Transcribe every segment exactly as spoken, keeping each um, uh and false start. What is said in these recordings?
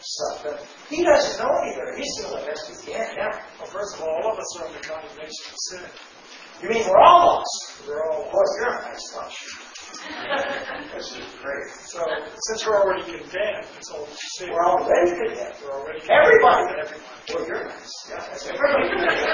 stuff. But he doesn't know any better. He's doing the best he can. Yeah. Well, first of all, all of us are under condemnation of sin. You mean we're all lost? We're all Boy, you're a nice bunch. This is great. So, since we're already condemned, it's all sin. We're already condemned. We're already condemned. Everybody. Everybody. Well, you're nice. Yeah, that's everybody.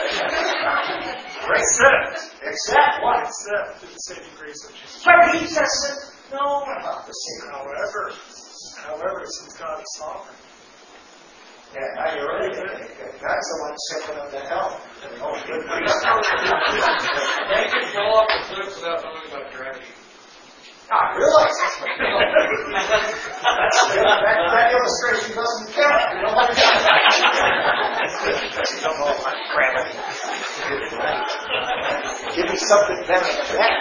Except. Except what? Except to the saving grace of Jesus. But he doesn't know about the secret. However, however, since God is sovereign. Yeah, now you're ready. God's the one sending them to hell. Oh, good grief. They can go off the cliff without knowing about gravity. I realize that. That's, that, that illustration doesn't count. You know what? You don't know about gravity. Give me something better than that.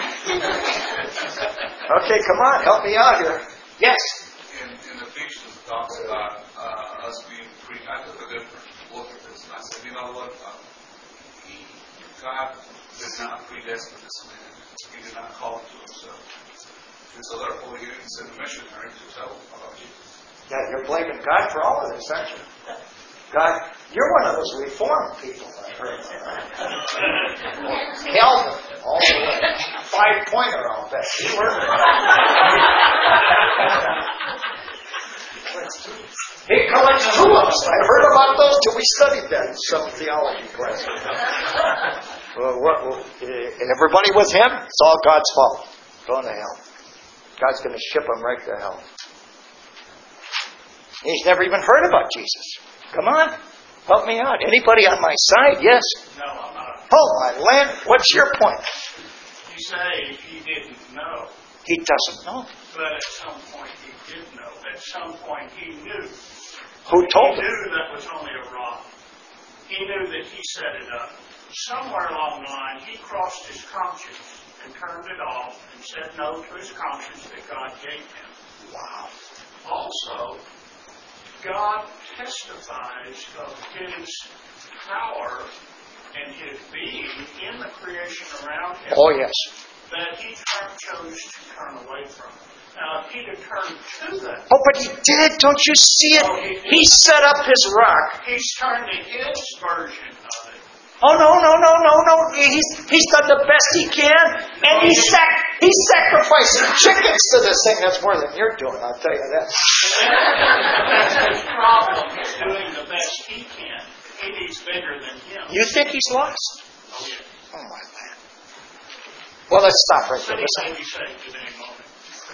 Okay, come on, help me out here. Yes? In, in Ephesians, it talks about uh, us being free. I took a different look at this, and I said, you know what? Uh, he, God did not predestine this man. He did not call him to himself. And so therefore, he didn't send a missionary to tell him about Jesus. Yeah, you're blaming God for all of this, aren't you? God, you're one of those reformed people, I heard. Calvin, all the way. Five-pointer, I'll bet. You were. He collects two of us. I heard about those till we studied that in some theology class. Well, what, well, and everybody with him, it's all God's fault. Going to hell. God's going to ship them right to hell. He's never even heard about Jesus. Come on. Help me out. Anybody on my side? Yes. No, I'm not. Oh, my land. What's your point? You say he didn't know. He doesn't know. But at some point he did know. At some point he knew. Who told he him? He knew that was only a rock. He knew that he set it up. Somewhere along the line, he crossed his conscience and turned it off and said no to his conscience that God gave him. Wow. Also, God testifies of his power and his being in the creation around him. Oh, yes. That he chose to turn away from. Now, if he'd have turned to them. Oh, but he did. Don't you see it? Oh, he, he set up his rock. He's turned to his version of it. Oh, no, no, no, no, no. He's, he's done the best he can. And he's, sac- he's sacrificing chickens to this thing. That's more than you're doing, I'll tell you that. That's his problem. He's doing the best he can. He needs bigger than him. You think he's lost? Oh, yeah. Oh, my man. Well, let's stop right there. But he Listen. may be saved at any moment.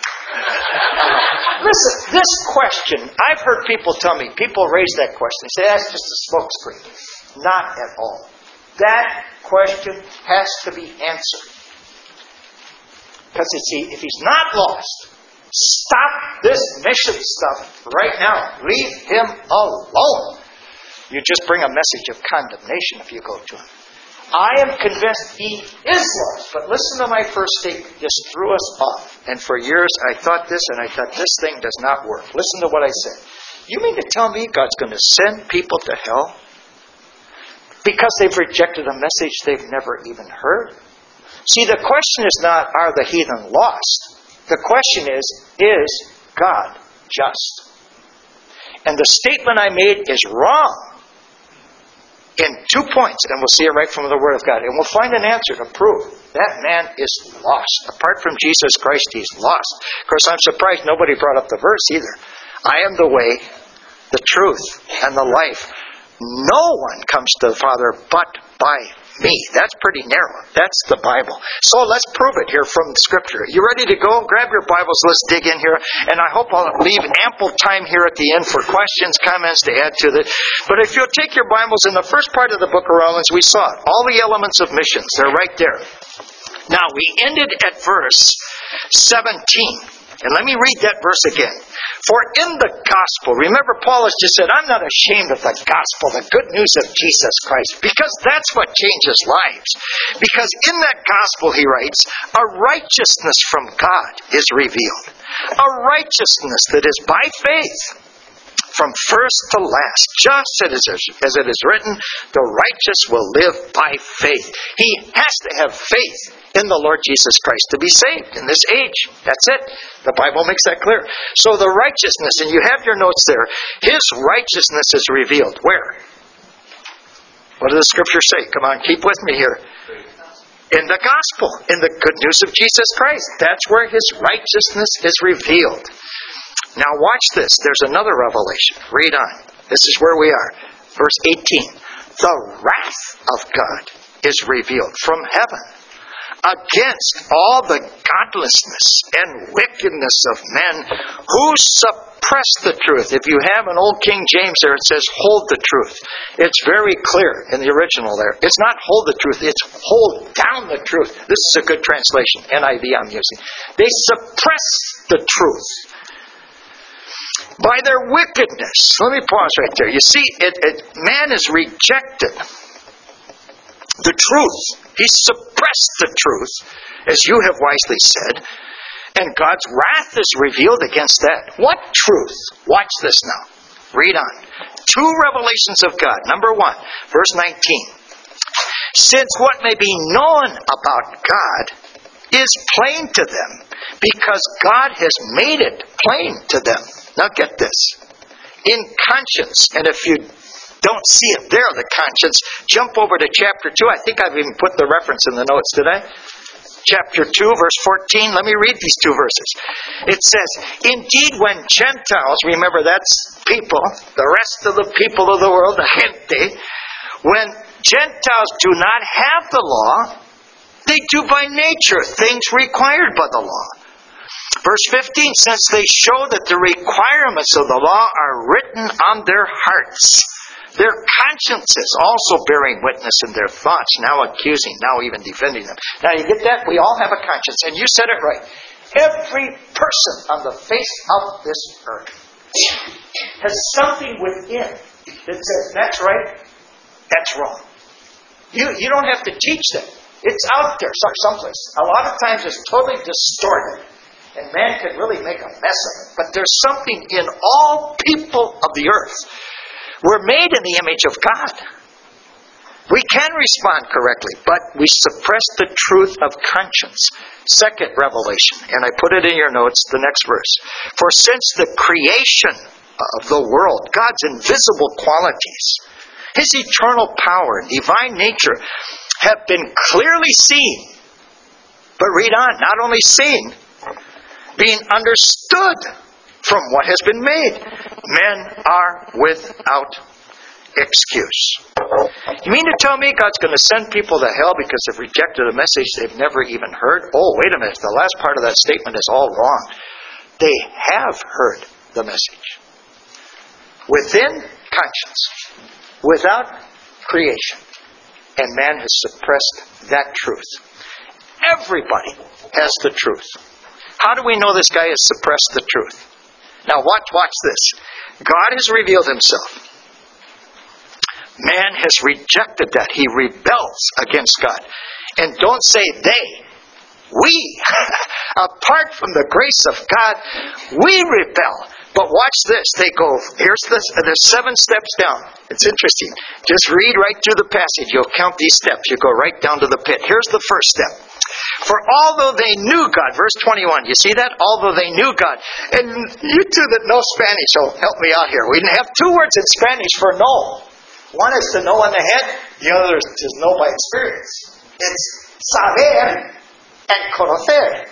Listen, this question, I've heard people tell me, people raise that question. They say, that's just a smokescreen. Not at all. That question has to be answered. Because if he's not lost, stop this mission stuff right now. Leave him alone. You just bring a message of condemnation if you go to him. I am convinced he is lost. But listen to my first statement. This threw us off. And for years I thought this and I thought this thing does not work. Listen to what I said. You mean to tell me God's going to send people to hell because they've rejected a message they've never even heard? See, the question is not, are the heathen lost? The question is, is God just? And the statement I made is wrong in two points, and we'll see it right from the Word of God. And we'll find an answer to prove that man is lost. Apart from Jesus Christ, he's lost. Of course, I'm surprised nobody brought up the verse either. I am the way, the truth, and the life. No one comes to the Father but by me. That's pretty narrow. That's the Bible. So let's prove it here from Scripture. You ready to go? Grab your Bibles. Let's dig in here. And I hope I'll leave ample time here at the end for questions, comments to add to it. But if you'll take your Bibles in the first part of the book of Romans, we saw it. All the elements of missions. They're right there. Now, we ended at verse seventeen. And let me read that verse again. For in the gospel, remember Paul has just said, I'm not ashamed of the gospel, the good news of Jesus Christ, because that's what changes lives. Because in that gospel, he writes, a righteousness from God is revealed. A righteousness that is by faith, from first to last. Just as it is written, the righteous will live by faith. He has to have faith in the Lord Jesus Christ to be saved in this age. That's it. The Bible makes that clear. So the righteousness, and you have your notes there, His righteousness is revealed. Where? What does the Scripture say? Come on, keep with me here. In the gospel, in the good news of Jesus Christ. That's where His righteousness is revealed. Now watch this. There's another revelation. Read on. This is where we are. Verse eighteen. The wrath of God is revealed from heaven against all the godlessness and wickedness of men who suppress the truth. If you have an old King James there, it says hold the truth. It's very clear in the original there. It's not hold the truth, it's hold down the truth. This is a good translation, N I V I'm using. They suppress the truth by their wickedness. Let me pause right there. You see, it, it, man has rejected the truth. He suppressed the truth, as you have wisely said, and God's wrath is revealed against that. What truth? Watch this now. Read on. Two revelations of God. Number one, verse nineteen. Since what may be known about God is plain to them, because God has made it plain to them. Now get this. In conscience, and if you don't see it there, the conscience, jump over to chapter two. I think I've even put the reference in the notes, did I? Chapter two, verse fourteen. Let me read these two verses. It says, indeed, when Gentiles, remember that's people, the rest of the people of the world, the gente, when Gentiles do not have the law, they do by nature things required by the law. Verse fifteen, since they show that the requirements of the law are written on their hearts, their consciences also bearing witness in their thoughts, now accusing, now even defending them. Now you get that? We all have a conscience, and you said it right. Every person on the face of this earth has something within that says, that's right, that's wrong. You, you don't have to teach them. It's out there someplace. A lot of times it's totally distorted. And man can really make a mess of it. But there's something in all people of the earth. We're made in the image of God. We can respond correctly, but we suppress the truth of conscience. Second revelation, and I put it in your notes, the next verse. For since the creation of the world, God's invisible qualities, His eternal power and divine nature have been clearly seen. But read on, not only seen, being understood from what has been made. Men are without excuse. You mean to tell me God's going to send people to hell because they've rejected a message they've never even heard? Oh, wait a minute. The last part of that statement is all wrong. They have heard the message. Within conscience. Without creation. And man has suppressed that truth. Everybody has the truth. How do we know this guy has suppressed the truth? Now watch, watch this. God has revealed Himself. Man has rejected that. He rebels against God. And don't say they. We, apart from the grace of God, we rebel. But watch this. They go, here's the, there's seven steps down. It's interesting. Just read right through the passage. You'll count these steps. You go right down to the pit. Here's the first step. For although they knew God, verse twenty-one, you see that? Although they knew God. And you two that know Spanish, so help me out here. We have two words in Spanish for know. One is to know in the head, the other is to know by experience. It's saber and conocer.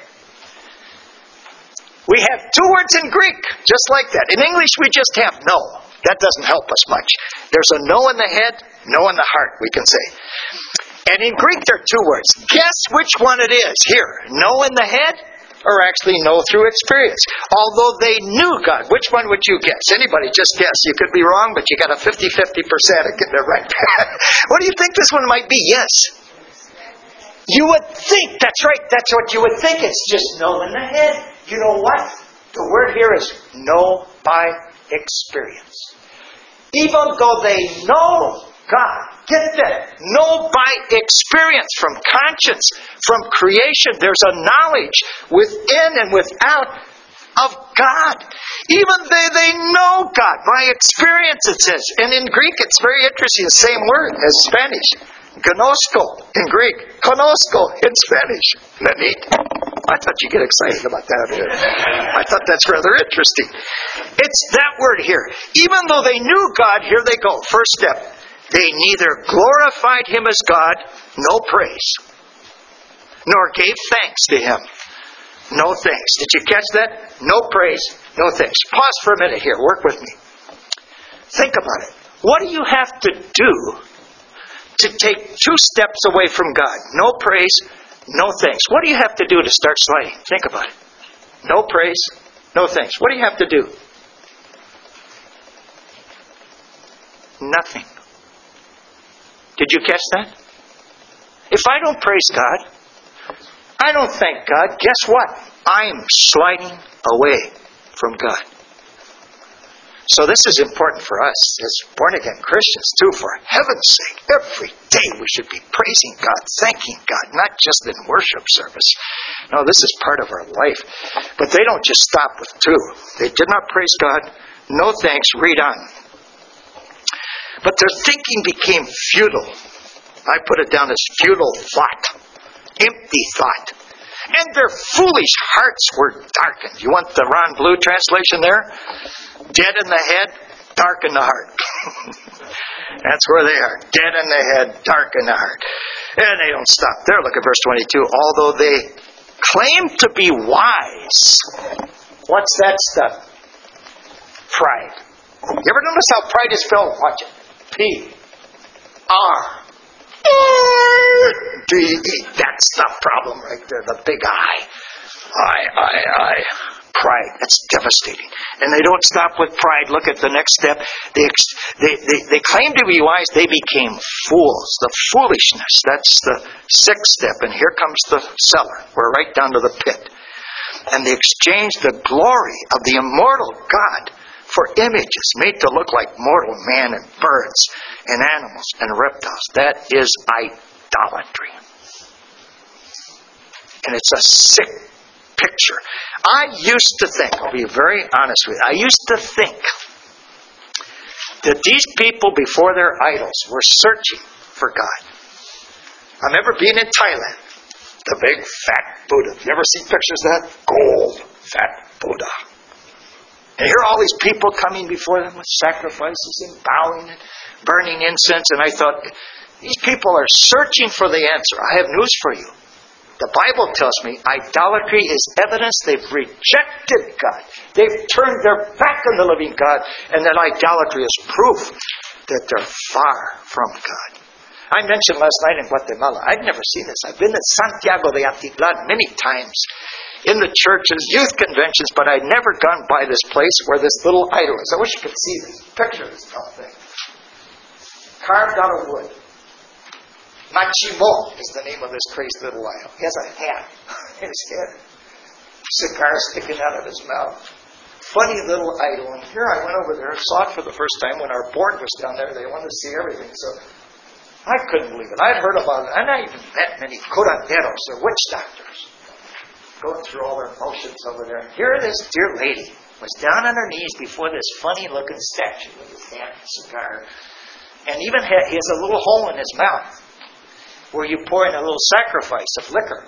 We have two words in Greek, just like that. In English, we just have know. That doesn't help us much. There's a know in the head, know in the heart, we can say. And in Greek, there are two words. Guess which one it is. Here, know in the head, or actually know through experience. Although they knew God, which one would you guess? Anybody, just guess. You could be wrong, but you got a fifty-fifty percent of getting it right. What do you think this one might be? Yes. You would think, that's right, that's what you would think. It's just know in the head. You know what? The word here is know by experience. Even though they know God, get that, know by experience, from conscience, from creation. There's a knowledge within and without of God. Even they, they know God by experience, it says. And in Greek, it's very interesting, the same word as Spanish. Gnosko in Greek. Konosko in Spanish. Isn't that neat? I thought you'd get excited about that. I thought that's rather interesting. It's that word here. Even though they knew God, here they go. First step. They neither glorified Him as God, no praise, nor gave thanks to Him. No thanks. Did you catch that? No praise, no thanks. Pause for a minute here. Work with me. Think about it. What do you have to do to take two steps away from God? No praise, no thanks. What do you have to do to start sliding? Think about it. No praise, no thanks. What do you have to do? Nothing. Did you catch that? If I don't praise God, I don't thank God, guess what? I'm sliding away from God. So this is important for us as born-again Christians too, for heaven's sake. Every day we should be praising God, thanking God, not just in worship service. No, this is part of our life. But they don't just stop with two. They did not praise God. No thanks. Read on. But their thinking became futile. I put it down as futile thought. Empty thought. And their foolish hearts were darkened. You want the Ron Blue translation there? Dead in the head, dark in the heart. That's where they are. Dead in the head, dark in the heart. And they don't stop there. Look at verse twenty-two. Although they claim to be wise. What's that stuff? Pride. You ever notice how pride is spelled? Watch it. P. R. D E. That's the problem right there. The big I. I, I, I. Pride. That's devastating. And they don't stop with pride. Look at the next step. They, they, they, they claim to be wise. They became fools. The foolishness. That's the sixth step. And here comes the cellar. We're right down to the pit. And they exchanged the glory of the immortal God for images made to look like mortal man and birds and animals and reptiles. That is idolatry. And it's a sick picture. I used to think, I'll be very honest with you, I used to think that these people before their idols were searching for God. I remember being in Thailand, the big fat Buddha. You ever see pictures of that? Gold fat Buddha. And here are all these people coming before them with sacrifices and bowing and burning incense. And I thought, these people are searching for the answer. I have news for you. The Bible tells me idolatry is evidence they've rejected God. They've turned their back on the living God. And that idolatry is proof that they're far from God. I mentioned last night in Guatemala, I'd never seen this. I've been in Santiago de Atitlan many times. In the churches, youth conventions, but I'd never gone by this place where this little idol is. I wish you could see this picture of this whole thing. Carved out of wood. Machimo is the name of this crazy little idol. He has a hat in his head. Cigar sticking out of his mouth. Funny little idol. And here I went over there and saw it for the first time when our board was down there. They wanted to see everything. So I couldn't believe it. I'd heard about it. And I even met many curanderos, or witch doctors, going through all their motions over there. Here this dear lady was down on her knees before this funny-looking statue with his hat and cigar. And even had, he has a little hole in his mouth where you pour in a little sacrifice of liquor.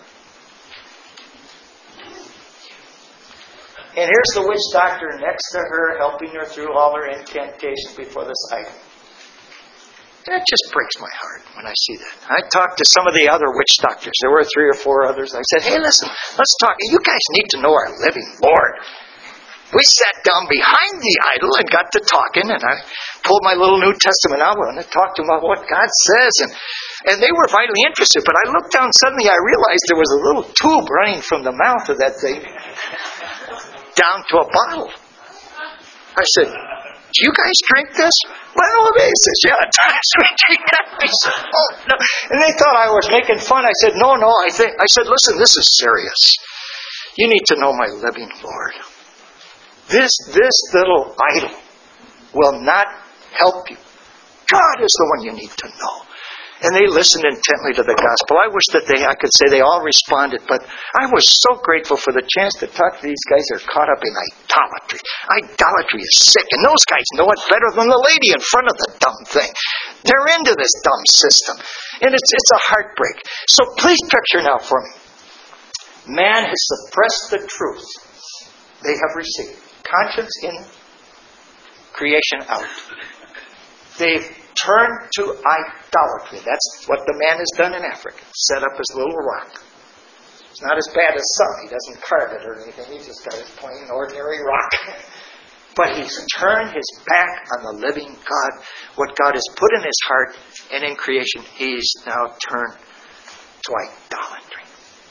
And here's the witch doctor next to her, helping her through all her incantations before this idol. That just breaks my heart when I see that. I talked to some of the other witch doctors. There were three or four others. I said, hey, listen, let's talk. You guys need to know our living Lord. We sat down behind the idol and got to talking, and I pulled my little New Testament out and I talked to them about what God says. And, and they were vitally interested. But I looked down, suddenly I realized there was a little tube running from the mouth of that thing down to a bottle. I said, do you guys drink this? Well, they said, yeah, at times we drink that. I said, oh, no. And they thought I was making fun. I said, no, no, I think, I said, listen, this is serious. You need to know my living Lord. This, this little idol will not help you. God is the one you need to know. And they listened intently to the gospel. I wish that they, I could say they all responded, but I was so grateful for the chance to talk to these guys who are caught up in idolatry. Idolatry is sick, and those guys know it better than the lady in front of the dumb thing. They're into this dumb system. And it's, it's a heartbreak. So please picture now for me. Man has suppressed the truth they have received. Conscience in, creation out. They've turned to idolatry. That's what the man has done in Africa. Set up his little rock. It's not as bad as some. He doesn't carve it or anything. He's just got his plain, ordinary rock. But he's turned his back on the living God. What God has put in his heart and in creation, he's now turned to idolatry.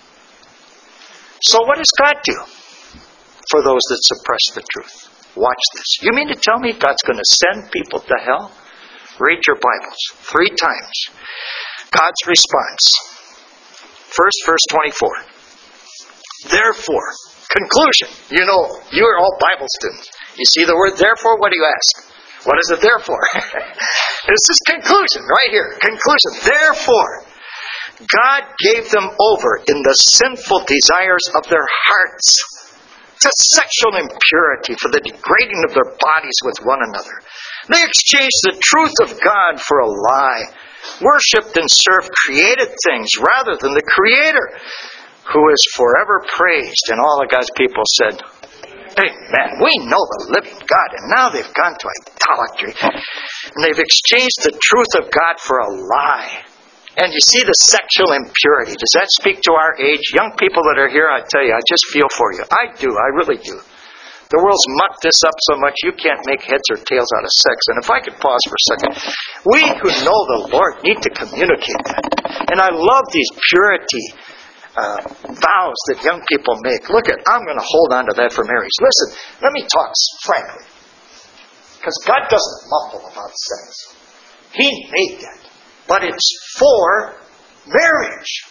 So what does God do for those that suppress the truth? Watch this. You mean to tell me God's going to send people to hell? Read your Bibles. Three times. God's response. First, verse twenty-four. Therefore, conclusion. You know, you are all Bible students. You see the word therefore, what do you ask? What is it there for? This is conclusion right here. Conclusion. Therefore, God gave them over in the sinful desires of their hearts to sexual impurity for the degrading of their bodies with one another. They exchanged the truth of God for a lie, worshipped and served created things rather than the Creator, who is forever praised. And all of God's people said, Amen. We know the living God. And now they've gone to idolatry. And they've exchanged the truth of God for a lie. And you see the sexual impurity. Does that speak to our age? Young people that are here, I tell you, I just feel for you. I do. I really do. The world's mucked this up so much you can't make heads or tails out of sex. And if I could pause for a second. We who know the Lord need to communicate that. And I love these purity uh, vows that young people make. Look at, I'm going to hold on to that for marriage. Listen, let me talk frankly. Because God doesn't mumble about sex. He made that. But it's for marriage.